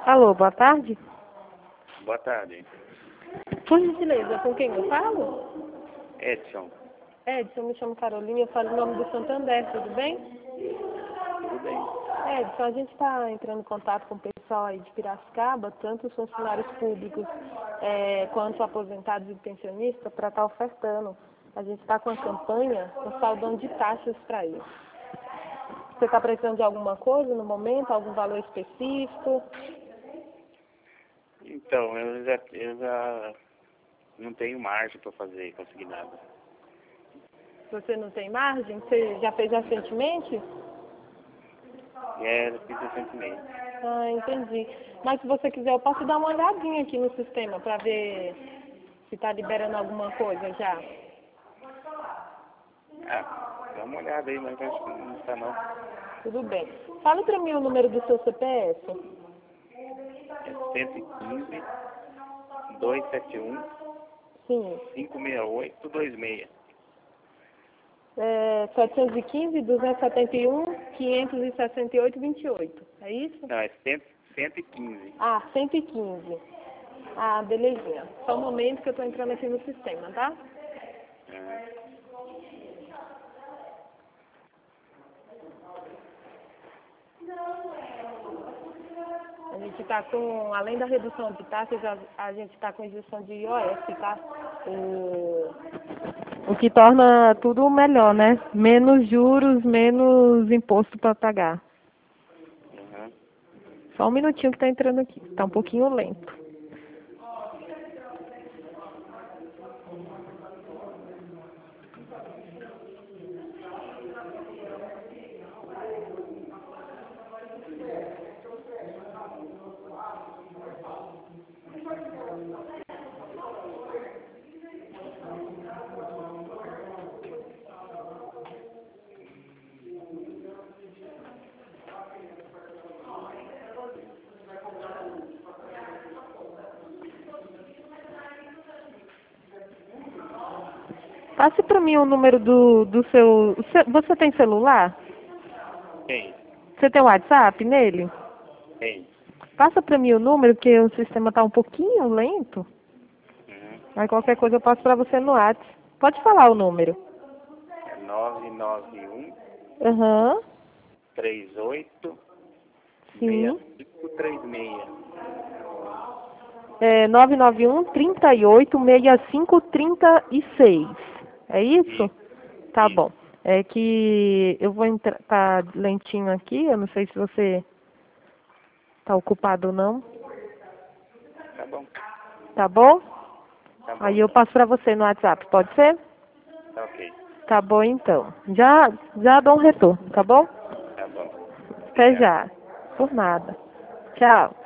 Alô, boa tarde. Boa tarde. Por gentileza, com quem eu falo? Edson, Edson, me chamo Carolina, eu falo em nome do Santander, tudo bem? tudo bem? Edson, a gente está entrando em contato com o pessoal aí de Piracicaba, tanto os funcionários públicos quanto aposentados e pensionistas, para estar ofertando. A gente está com a campanha, com saldão de taxas para isso. Você está precisando de alguma coisa no momento, algum valor específico? Então, eu já não tenho margem para fazer consignado. Você não tem margem? Você já fez recentemente? Eu fiz recentemente. Ah, entendi. Mas se você quiser, eu posso dar uma olhadinha aqui no sistema para ver se está liberando alguma coisa já. Dá uma olhada aí, mas acho que não está não. Tudo bem. Fala para mim o número do seu CPF. É 115 271 Sim. 568 26. 715, 271, 568, 28. É isso? Não, é 115. Ah, 115. Ah, belezinha. Só um momento que eu estou entrando aqui no sistema, tá? Ah, A gente está com, além da redução de taxas, a gente está com isenção de IOF, tá? O que torna tudo melhor, né? Menos juros, menos imposto para pagar. uhum. Só um minutinho que está entrando aqui. Está um pouquinho lento. Passe para mim o número do seu... Você tem celular? Tem, Você tem WhatsApp nele? tem. Passa para mim o número, porque o sistema está um pouquinho lento. Uhum. Aí qualquer coisa eu passo para você no WhatsApp. Pode falar o número. É 991 Aham. 38 Sim. 6536. 991 38 65 36. É isso? Isso, Tá isso. bom. É que eu vou entrar, tá lentinho aqui, eu não sei se você tá ocupado ou não. Tá bom. Tá bom? Tá bom, Aí eu então. passo pra você no WhatsApp, pode ser? Tá ok. Tá bom então. Já dou um retorno, tá bom? Tá bom. Até Obrigado. já. Por nada. Tchau.